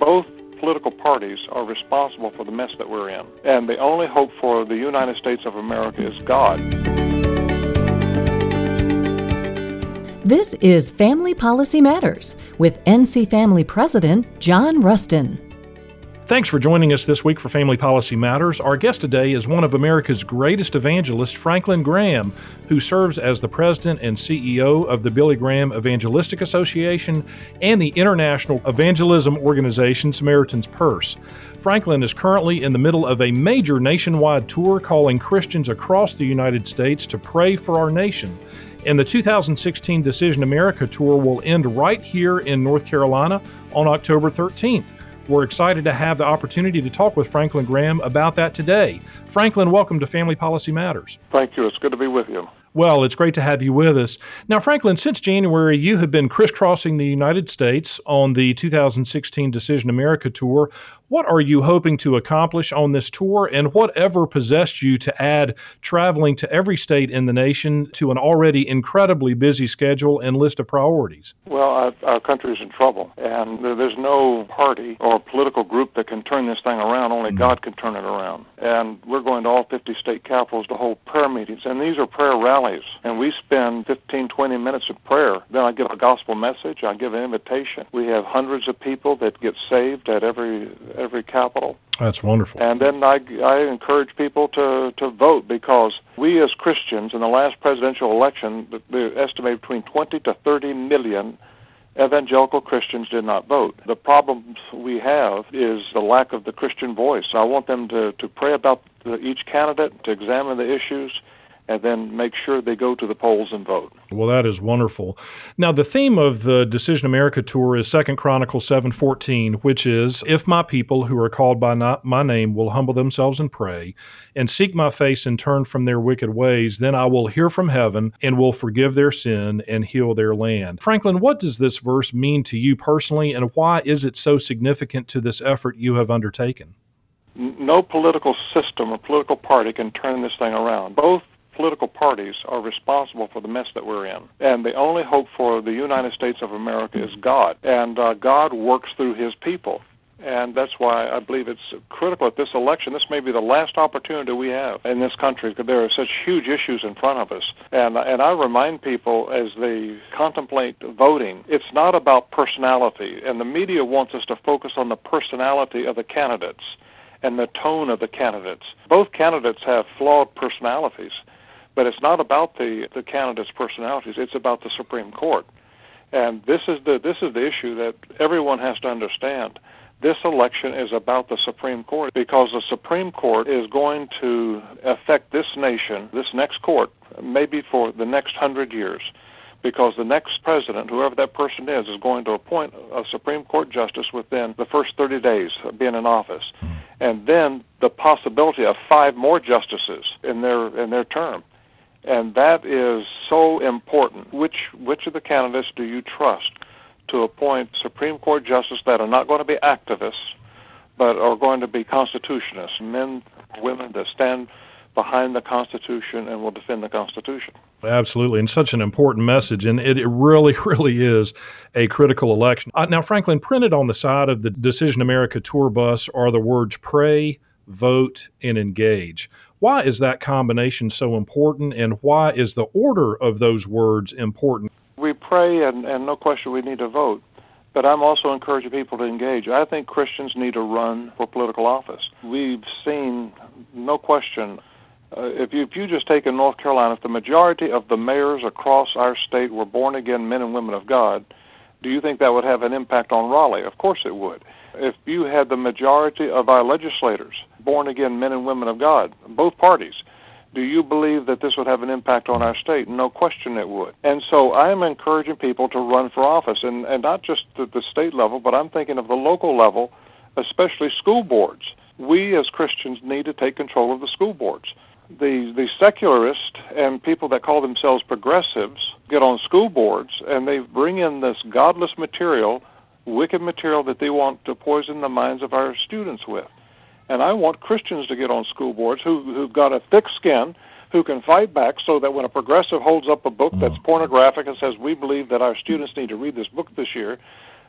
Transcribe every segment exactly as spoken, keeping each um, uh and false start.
Both political parties are responsible for the mess that we're in. And the only hope for the United States of America is God. This is Family Policy Matters with N C Family President John Rustin. Thanks for joining us this week for Family Policy Matters. Our guest today is one of America's greatest evangelists, Franklin Graham, who serves as the president and C E O of the Billy Graham Evangelistic Association and the international evangelism organization Samaritan's Purse. Franklin is currently in the middle of a major nationwide tour calling Christians across the United States to pray for our nation. And the two thousand sixteen Decision America tour will end right here in North Carolina on October thirteenth. We're excited to have the opportunity to talk with Franklin Graham about that today. Franklin, welcome to Family Policy Matters. Thank you. It's good to be with you. Well, it's great to have you with us. Now, Franklin, since January, you have been crisscrossing the United States on the two thousand sixteen Decision America tour. What are you hoping to accomplish on this tour, and whatever possessed you to add traveling to every state in the nation to an already incredibly busy schedule and list of priorities? Well, our, our country is in trouble, and there's no party or political group that can turn this thing around. Only mm-hmm. God can turn it around. And we're going to all fifty state capitals to hold prayer meetings, and these are prayer rallies, and we spend fifteen, twenty minutes of prayer. Then I give a gospel message. I give an invitation. We have hundreds of people that get saved at every every capital. That's wonderful. And then I, I encourage people to, to vote, because we as Christians in the last presidential election, they estimated between twenty to thirty million evangelical Christians did not vote. The problem we have is the lack of the Christian voice. I want them to, to pray about the, each candidate, to examine the issues, and then make sure they go to the polls and vote. Well, that is wonderful. Now, the theme of the Decision America tour is Second Chronicles seven fourteen, which is, "If my people who are called by not my name will humble themselves and pray, and seek my face and turn from their wicked ways, then I will hear from heaven and will forgive their sin and heal their land." Franklin, what does this verse mean to you personally, and why is it so significant to this effort you have undertaken? No political system or political party can turn this thing around. Both political parties are responsible for the mess that we're in. And the only hope for the United States of America is God. And uh, God works through his people. And that's why I believe it's critical at this election. This may be the last opportunity we have in this country, because there are such huge issues in front of us. And, and I remind people as they contemplate voting, it's not about personality. And the media wants us to focus on the personality of the candidates and the tone of the candidates. Both candidates have flawed personalities. But it's not about the, the candidates' personalities. It's about the Supreme Court. And this is the this is the issue that everyone has to understand. This election is about the Supreme Court, because the Supreme Court is going to affect this nation, this next court, maybe for the next hundred years. Because the next president, whoever that person is, is going to appoint a Supreme Court justice within the first thirty days of being in office. And then the possibility of five more justices in their in their term. And that is so important. Which which of the candidates do you trust to appoint Supreme Court justices that are not going to be activists, but are going to be constitutionists, men, women that stand behind the Constitution and will defend the Constitution? Absolutely, and such an important message, and it, it really, really is a critical election. Uh, now, Franklin, printed on the side of the Decision America tour bus are the words pray, vote, and engage. Why is that combination so important, and why is the order of those words important? We pray, and, and no question we need to vote, but I'm also encouraging people to engage. I think Christians need to run for political office. We've seen, no question, uh, if, you, if you just take in North Carolina, if the majority of the mayors across our state were born-again men and women of God, do you think that would have an impact on Raleigh? Of course it would. If you had the majority of our legislators born-again men and women of God, both parties, do you believe that this would have an impact on our state? No question it would. And so I'm encouraging people to run for office, and, and not just at the state level, but I'm thinking of the local level, especially school boards. We as Christians need to take control of the school boards. The, the secularists and people that call themselves progressives get on school boards, and they bring in this godless material, wicked material that they want to poison the minds of our students with. And I want Christians to get on school boards who, who've got a thick skin, who can fight back, so that when a progressive holds up a book that's pornographic and says, we believe that our students need to read this book this year,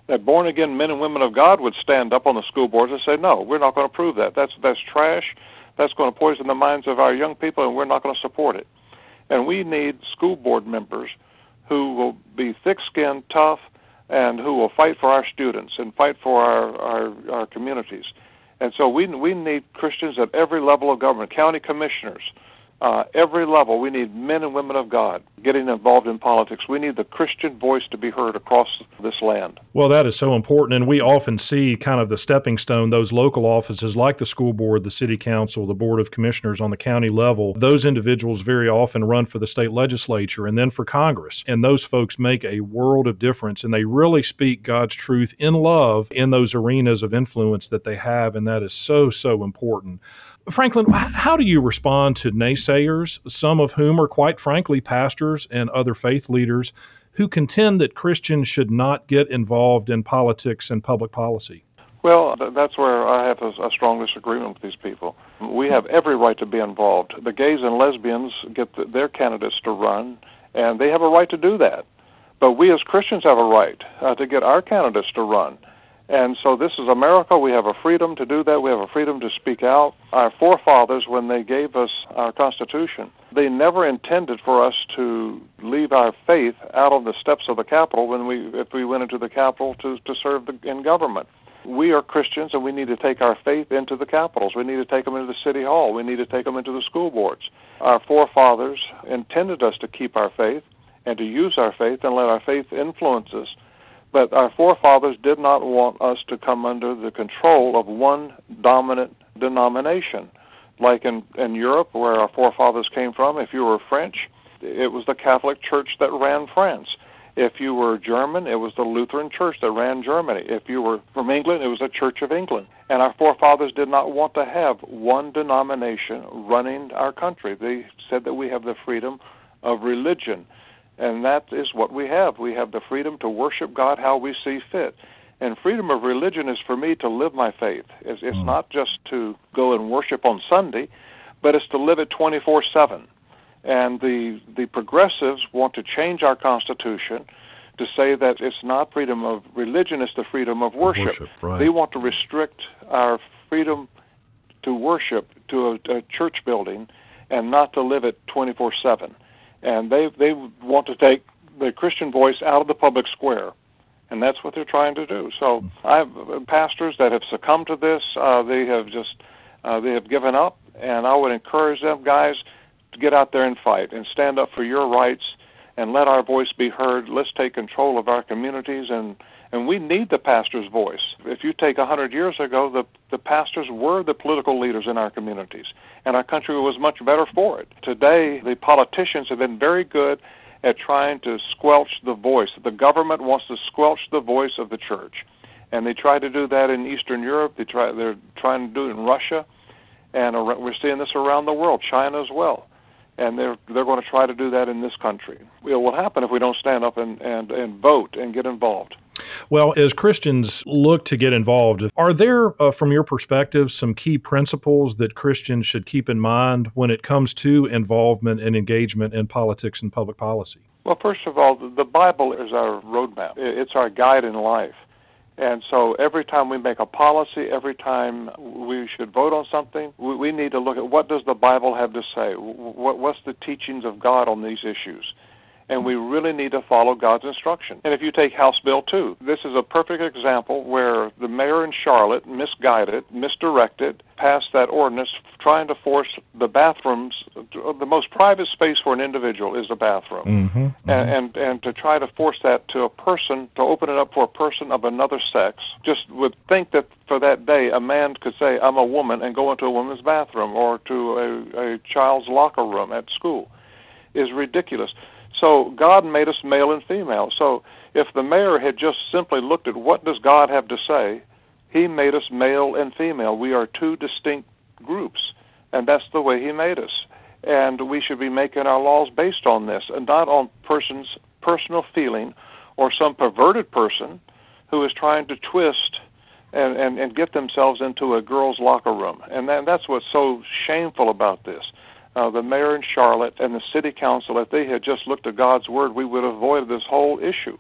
that born-again men and women of God would stand up on the school boards and say, no, we're not going to approve that. That's, that's trash. That's going to poison the minds of our young people, and we're not going to support it. And we need school board members who will be thick-skinned, tough, and who will fight for our students and fight for our, our, our communities. And so we we need Christians at every level of government, county commissioners, uh, every level. We need men and women of God getting involved in politics. We need the Christian voice to be heard across this land. Well, that is so important, and we often see kind of the stepping stone, those local offices like the school board, the city council, the board of commissioners on the county level. Those individuals very often run for the state legislature and then for Congress, and those folks make a world of difference, and they really speak God's truth in love in those arenas of influence that they have, and that is so, so important. Franklin, how do you respond to naysayers, some of whom are quite frankly pastors and other faith leaders, who contend that Christians should not get involved in politics and public policy? Well, th- that's where I have a, a strong disagreement with these people. We have every right to be involved. The gays and lesbians get the, their candidates to run, and they have a right to do that. But we as Christians have a right uh, to get our candidates to run. And so this is America. We have a freedom to do that. We have a freedom to speak out. Our forefathers, when they gave us our Constitution, they never intended for us to leave our faith out on the steps of the Capitol when we, if we went into the Capitol to, to serve the, in government. We are Christians, and we need to take our faith into the capitals. We need to take them into the city hall. We need to take them into the school boards. Our forefathers intended us to keep our faith and to use our faith and let our faith influence us. But our forefathers did not want us to come under the control of one dominant denomination. Like in, in Europe, where our forefathers came from, if you were French, it was the Catholic Church that ran France. If you were German, it was the Lutheran Church that ran Germany. If you were from England, it was the Church of England. And our forefathers did not want to have one denomination running our country. They said that we have the freedom of religion. And that is what we have. We have the freedom to worship God how we see fit. And freedom of religion is for me to live my faith. It's, it's mm. not just to go and worship on Sunday, but it's to live it twenty-four seven. And the the progressives want to change our Constitution to say that it's not freedom of religion, it's the freedom of worship. worship right. They want to restrict our freedom to worship to a, a church building and not to live it twenty-four seven. And they they want to take the Christian voice out of the public square, and that's what they're trying to do. So I have pastors that have succumbed to this. Uh, they have just uh, they have given up, and I would encourage them, guys, to get out there and fight and stand up for your rights and let our voice be heard. Let's take control of our communities, and and we need the pastor's voice. If you take one hundred years ago, the, the pastors were the political leaders in our communities, and our country was much better for it. Today, the politicians have been very good at trying to squelch the voice. The government wants to squelch the voice of the church, and they try to do that in Eastern Europe. They try, they're trying to do it in Russia, and we're seeing this around the world, China as well. And they're they're going to try to do that in this country. It will happen if we don't stand up and, and, and vote and get involved. Well, as Christians look to get involved, are there, uh, from your perspective, some key principles that Christians should keep in mind when it comes to involvement and engagement in politics and public policy? Well, first of all, the Bible is our roadmap. It's our guide in life. And so every time we make a policy, every time we should vote on something, we, we need to look at what does the Bible have to say? What, what's the teachings of God on these issues? And we really need to follow God's instruction. And if you take House Bill two, this is a perfect example where the mayor in Charlotte misguided, misdirected, passed that ordinance trying to force the bathrooms, the most private space for an individual is a bathroom. Mm-hmm, mm-hmm. And, and and to try to force that to a person, to open it up for a person of another sex, just would think that for that day a man could say, I'm a woman, and go into a woman's bathroom or to a, a child's locker room at school, is ridiculous. So God made us male and female. So if the mayor had just simply looked at what does God have to say, he made us male and female. We are two distinct groups, and that's the way he made us. And we should be making our laws based on this, and not on person's personal feeling or some perverted person who is trying to twist and, and, and get themselves into a girl's locker room. And that, that's what's so shameful about this. Uh, the mayor in Charlotte and the city council, if they had just looked at God's word, we would have avoided this whole issue.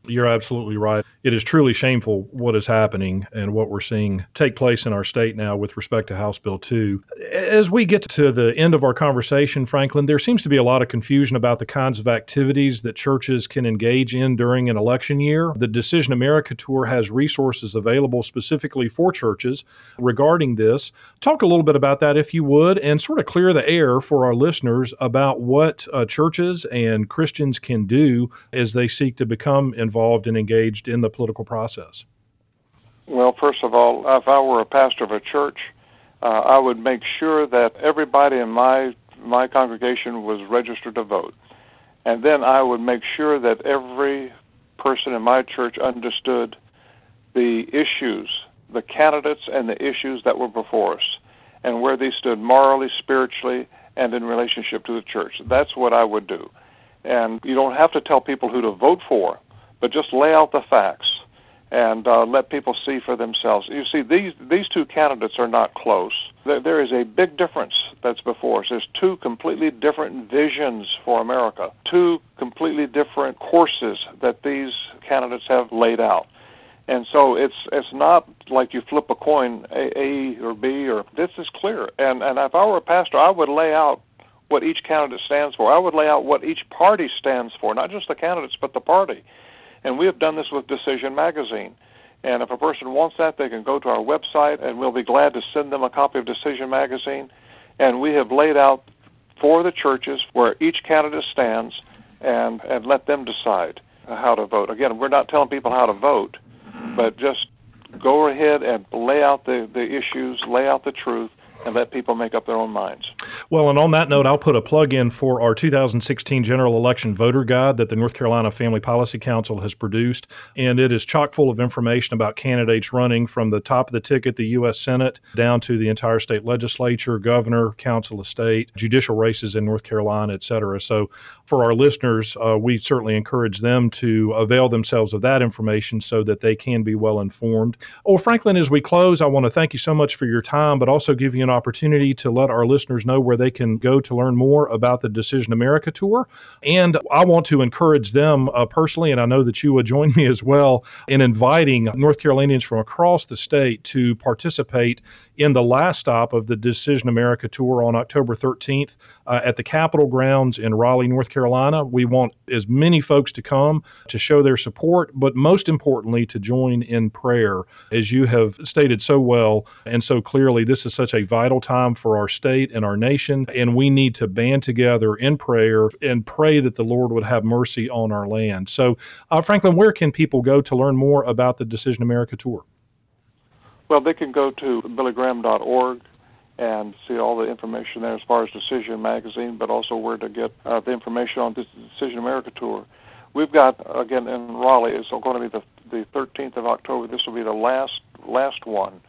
You're absolutely right. It is truly shameful what is happening and what we're seeing take place in our state now with respect to House Bill two. As we get to the end of our conversation, Franklin, there seems to be a lot of confusion about the kinds of activities that churches can engage in during an election year. The Decision America Tour has resources available specifically for churches regarding this. Talk a little bit about that, if you would, and sort of clear the air for our listeners about what uh, churches and Christians can do as they seek to become involved and engaged in the political process. Well, first of all, if I were a pastor of a church, uh, I would make sure that everybody in my my congregation was registered to vote. And then I would make sure that every person in my church understood the issues, the candidates and the issues that were before us, and where they stood morally, spiritually, and in relationship to the church. That's what I would do. And you don't have to tell people who to vote for, but just lay out the facts and uh, let people see for themselves. You see, these these two candidates are not close. There, there is a big difference that's before us. There's two completely different visions for America, two completely different courses that these candidates have laid out. And so it's it's not like you flip a coin, A, A or B, or this is clear. And and if I were a pastor, I would lay out what each candidate stands for. I would lay out what each party stands for, not just the candidates, but the party. And we have done this with Decision Magazine. And if a person wants that, they can go to our website, and we'll be glad to send them a copy of Decision Magazine. And we have laid out for the churches where each candidate stands and, and let them decide how to vote. Again, we're not telling people how to vote, but just go ahead and lay out the, the issues, lay out the truth, and let people make up their own minds. Well, and on that note, I'll put a plug in for our two thousand sixteen General Election Voter Guide that the North Carolina Family Policy Council has produced, and it is chock full of information about candidates running from the top of the ticket, the U S Senate, down to the entire state legislature, governor, council of state, judicial races in North Carolina, et cetera. So for our listeners, uh, we certainly encourage them to avail themselves of that information so that they can be well informed. Oh, Franklin, as we close, I want to thank you so much for your time, but also give you an opportunity to let our listeners know where they can go to learn more about the Decision America Tour. And I want to encourage them uh, personally, and I know that you would join me as well, in inviting North Carolinians from across the state to participate in the last stop of the Decision America Tour on October thirteenth uh, at the Capitol grounds in Raleigh, North Carolina. We want as many folks to come to show their support, but most importantly, to join in prayer. As you have stated so well and so clearly, this is such a vital time for our state and our nation, and we need to band together in prayer and pray that the Lord would have mercy on our land. So, uh, Franklin, where can people go to learn more about the Decision America Tour? Well, they can go to billy graham dot org and see all the information there as far as Decision Magazine, but also where to get uh, the information on this Decision America Tour. We've got, again, in Raleigh, it's going to be the, the thirteenth of October. This will be the last last one,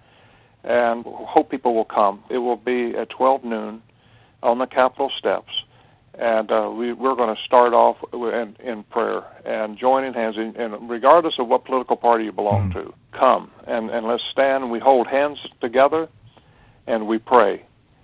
and hope people will come. It will be at twelve noon on the Capitol steps, and uh, we, we're going to start off in, in prayer and joining hands, in, and regardless of what political party you belong to, come and, and let's stand and we hold hands together and we pray.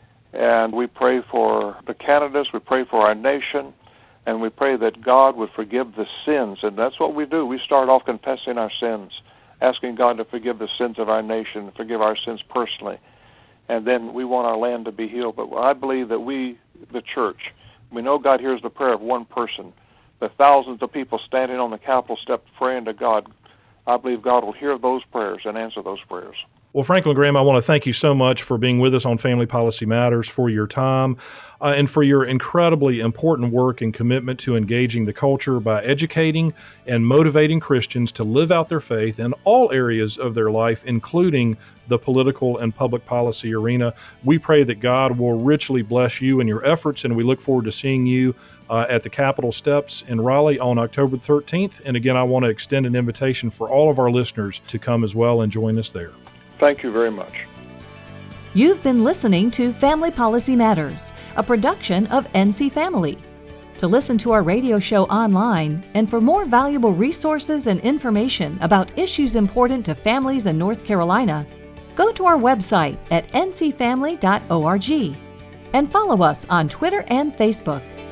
And we pray for the candidates, we pray for our nation, and we pray that God would forgive the sins. And that's what we do. We start off confessing our sins, asking God to forgive the sins of our nation, forgive our sins personally. And then we want our land to be healed. But I believe that we, the church, we know God hears the prayer of one person. The thousands of people standing on the Capitol step praying to God, I believe God will hear those prayers and answer those prayers. Well, Franklin Graham, I want to thank you so much for being with us on Family Policy Matters, for your time, uh, and for your incredibly important work and commitment to engaging the culture by educating and motivating Christians to live out their faith in all areas of their life, including the political and public policy arena. We pray that God will richly bless you and your efforts, and we look forward to seeing you uh, at the Capitol steps in Raleigh on October thirteenth. And again, I want to extend an invitation for all of our listeners to come as well and join us there. Thank you very much. You've been listening to Family Policy Matters, a production of N C Family. To listen to our radio show online and for more valuable resources and information about issues important to families in North Carolina, go to our website at n c family dot org and follow us on Twitter and Facebook.